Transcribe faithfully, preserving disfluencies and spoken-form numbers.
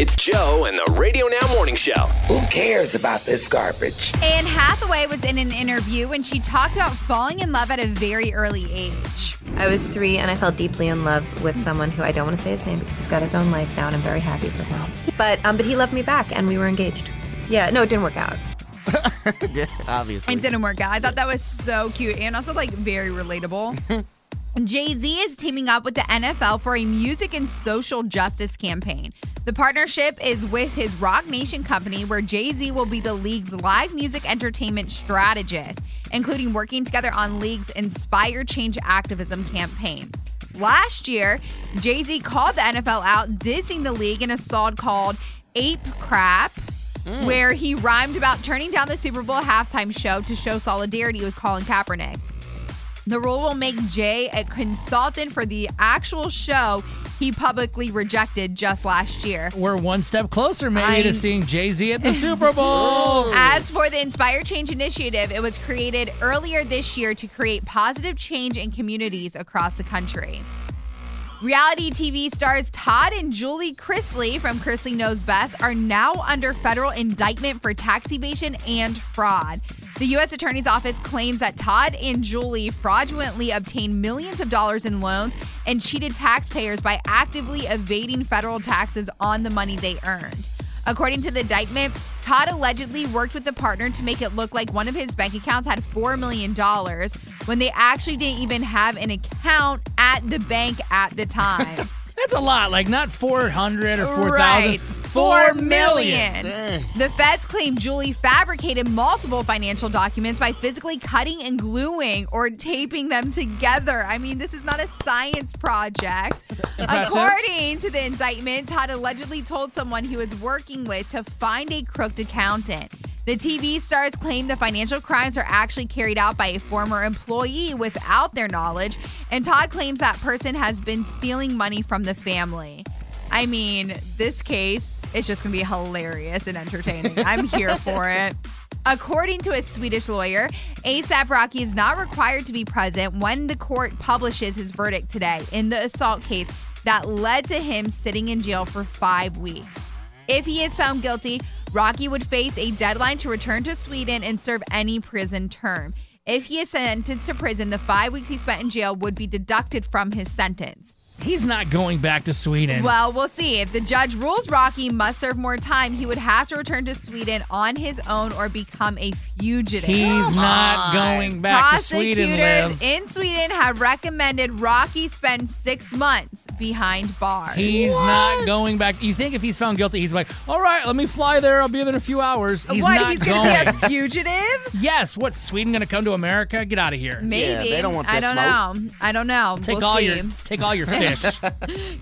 It's Joe and the Radio Now Morning Show. Who cares about this garbage? Anne Hathaway was in an interview and she talked about falling in love at a very early age. I was three and I fell deeply in love with someone who I don't want to say his name because he's got his own life now and I'm very happy for him. But um, but he loved me back and we were engaged. Yeah, no, it didn't work out. Obviously. It didn't work out. I thought that was so cute and also like very relatable. Jay-Z is teaming up with the N F L for a music and social justice campaign. The partnership is with his Rock Nation company, where Jay-Z will be the league's live music entertainment strategist, including working together on league's Inspire Change activism campaign. Last year, Jay-Z called the N F L out, dissing the league in a song called Ape Crap, mm. where he rhymed about turning down the Super Bowl halftime show to show solidarity with Colin Kaepernick. The rule will make Jay a consultant for the actual show he publicly rejected just last year. We're one step closer, maybe, I'm... to seeing Jay-Z at the Super Bowl. As for the Inspire Change initiative, it was created earlier this year to create positive change in communities across the country. Reality T V stars Todd and Julie Chrisley from Chrisley Knows Best are now under federal indictment for tax evasion and fraud. The U S Attorney's Office claims that Todd and Julie fraudulently obtained millions of dollars in loans and cheated taxpayers by actively evading federal taxes on the money they earned. According to the indictment, Todd allegedly worked with the partner to make it look like one of his bank accounts had four million dollars when they actually didn't even have an account at the bank at the time. That's a lot, like not four hundred or four thousand. Right. Four million. million. The feds claim Julie fabricated multiple financial documents by physically cutting and gluing or taping them together. I mean, this is not a science project. According to the indictment, Todd allegedly told someone he was working with to find a crooked accountant. The T V stars claim the financial crimes are actually carried out by a former employee without their knowledge, and Todd claims that person has been stealing money from the family. I mean, this case is just going to be hilarious and entertaining. I'm here for it. According to a Swedish lawyer, A$AP Rocky is not required to be present when the court publishes his verdict today in the assault case that led to him sitting in jail for five weeks. If he is found guilty, Rocky would face a deadline to return to Sweden and serve any prison term. If he is sentenced to prison, the five weeks he spent in jail would be deducted from his sentence. He's not going back to Sweden. Well, we'll see. If the judge rules Rocky must serve more time, he would have to return to Sweden on his own or become a fugitive. He's not going back to Sweden, Liv. Prosecutors in Sweden have recommended Rocky spend six months behind bars. He's what? not going back. You think if he's found guilty, he's like, all right, let me fly there. I'll be there in a few hours. He's what, not he's going. He's going to be a fugitive? Yes. What's Sweden going to come to America? Get out of here. Maybe. Yeah, they don't want I this don't smoke. know. I don't know. Take we'll all see. your take all your fish.